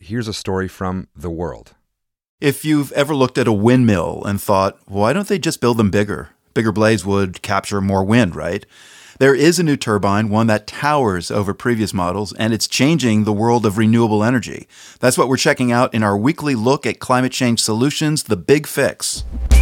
here's a story from The World. If you've ever looked at a windmill and thought, why don't they just build them bigger? Bigger blades would capture more wind, right? There is a new turbine, one that towers over previous models, and it's changing the world of renewable energy. That's what we're checking out in our weekly look at climate change solutions, The Big Fix.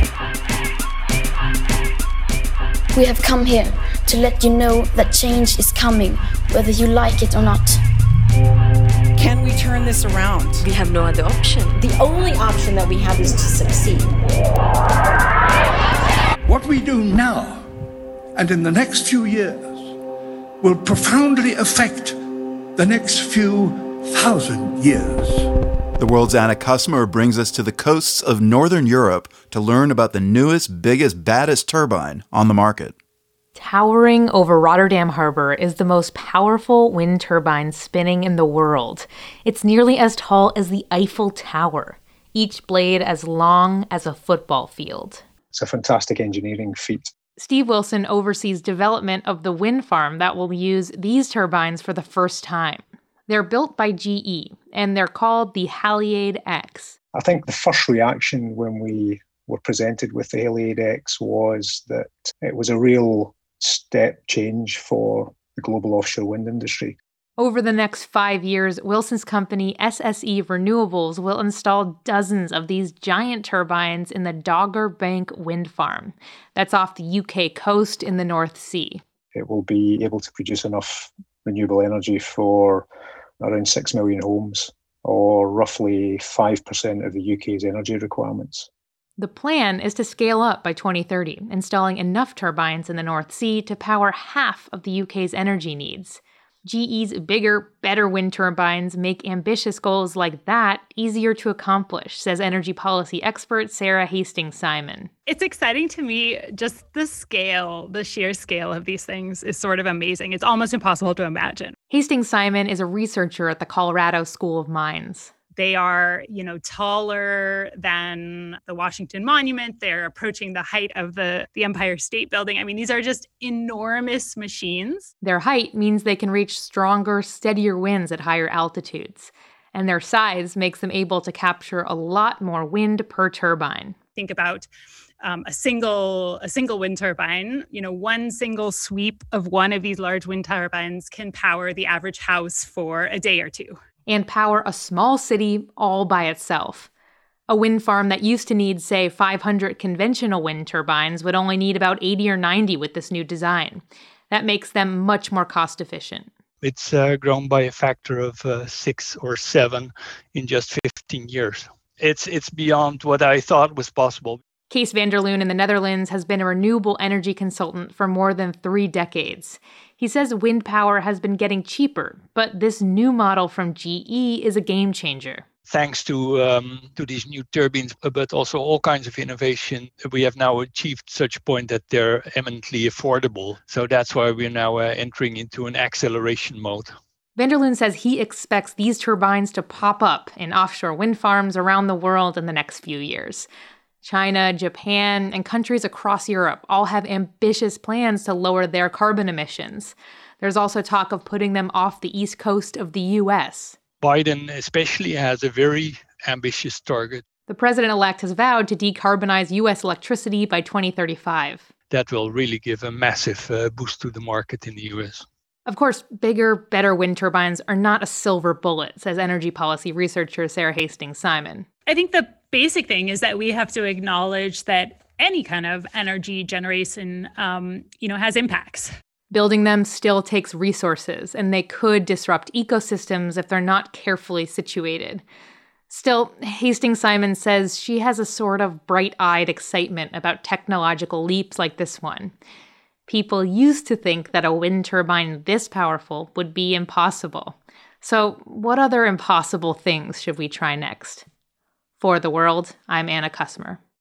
We have come here to let you know that change is coming, whether you like it or not. Can we turn this around? We have no other option. The only option that we have is to succeed. What we do now and in the next few years will profoundly affect the next few thousand years. The World's Anna Kusmer brings us to the coasts of Northern Europe to learn about the newest, biggest, baddest turbine on the market. Towering over Rotterdam Harbor is the most powerful wind turbine spinning in the world. It's nearly as tall as the Eiffel Tower, each blade as long as a football field. It's a fantastic engineering feat. Steve Wilson oversees development of the wind farm that will use these turbines for the first time. They're built by GE, and they're called the Haliade X. I think the first reaction when we were presented with the Haliade X was that it was a real step change for the global offshore wind industry. Over the next 5 years, Wilson's company SSE Renewables will install dozens of these giant turbines in the Dogger Bank wind farm. That's off the UK coast in the North Sea. It will be able to produce enough renewable energy for around 6 million homes, or roughly 5% of the UK's energy requirements. The plan is to scale up by 2030, installing enough turbines in the North Sea to power half of the UK's energy needs. GE's bigger, better wind turbines make ambitious goals like that easier to accomplish, says energy policy expert Sarah Hastings-Simon. It's exciting to me, just the sheer scale of these things is sort of amazing. It's almost impossible to imagine. Hastings-Simon is a researcher at the Colorado School of Mines. They are, taller than the Washington Monument. They're approaching the height of the Empire State Building. I mean, these are just enormous machines. Their height means they can reach stronger, steadier winds at higher altitudes. And their size makes them able to capture a lot more wind per turbine. Think about a single wind turbine. One single sweep of one of these large wind turbines can power the average house for a day or two. And power a small city all by itself. A wind farm that used to need, say, 500 conventional wind turbines would only need about 80 or 90 with this new design. That makes them much more cost efficient. It's grown by a factor of 6 or 7 in just 15 years. It's beyond what I thought was possible. Kees van der Loon in the Netherlands has been a renewable energy consultant for more than 3 decades. He says wind power has been getting cheaper, but this new model from GE is a game changer. Thanks to these new turbines, but also all kinds of innovation, we have now achieved such a point that they're eminently affordable. So that's why we're now entering into an acceleration mode. Van der Loon says he expects these turbines to pop up in offshore wind farms around the world in the next few years. China, Japan, and countries across Europe all have ambitious plans to lower their carbon emissions. There's also talk of putting them off the east coast of the U.S. Biden especially has a very ambitious target. The president-elect has vowed to decarbonize U.S. electricity by 2035. That will really give a massive boost to the market in the U.S. Of course, bigger, better wind turbines are not a silver bullet, says energy policy researcher Sarah Hastings-Simon. I think the basic thing is that we have to acknowledge that any kind of energy generation, has impacts. Building them still takes resources, and they could disrupt ecosystems if they're not carefully situated. Still, Hastings-Simon says she has a sort of bright-eyed excitement about technological leaps like this one. People used to think that a wind turbine this powerful would be impossible. So what other impossible things should we try next? For The World, I'm Anna Kusmer.